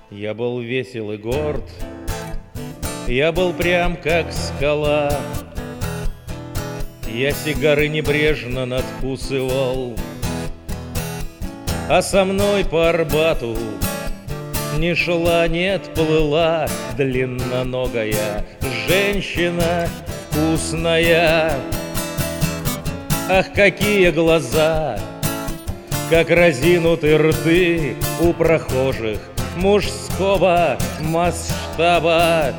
Я был весел и горд, я был прям как скала. Я сигары небрежно надкусывал, а со мной по Арбату не шла, не отплыла длинноногая женщина вкусная. Ах, какие глаза, как разинуты рты у прохожих мужского масштаба.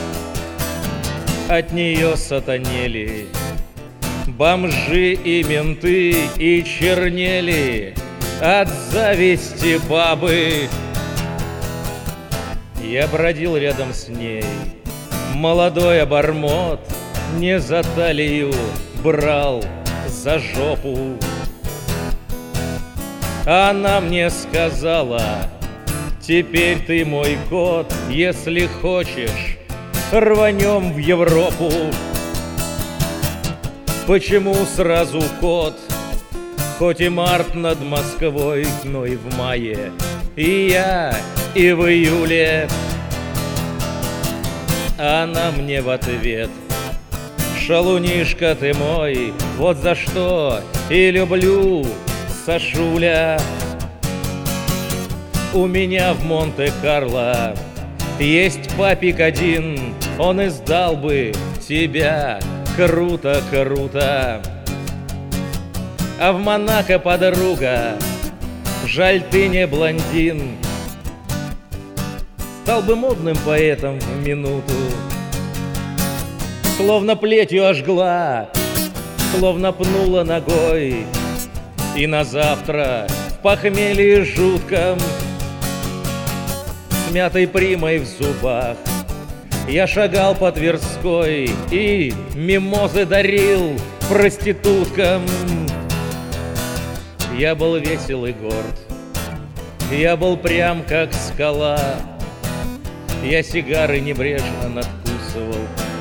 От нее сатанели бомжи и менты, и чернели от зависти бабы. Я бродил рядом с ней, молодой обормот, не за талию брал, за жопу. Она мне сказала: теперь ты мой кот, если хочешь, рванем в Европу. Почему сразу кот? Хоть и март над Москвой, но и в мае, и я, и в июле. Она мне в ответ: шалунишка ты мой, вот за что и люблю, Сашуля. У меня в Монте-Карло есть папик один, он издал бы тебя круто, круто. А в Монако подруга, жаль, ты не блондин, стал бы модным поэтом в минуту. Словно плетью ожгла, словно пнула ногой, и на завтра в похмелье жутком, с мятой примой в зубах, я шагал по Тверской и мимозы дарил проституткам. Я был весел и горд, я был прям как скала. Я сигары небрежно надкусывал,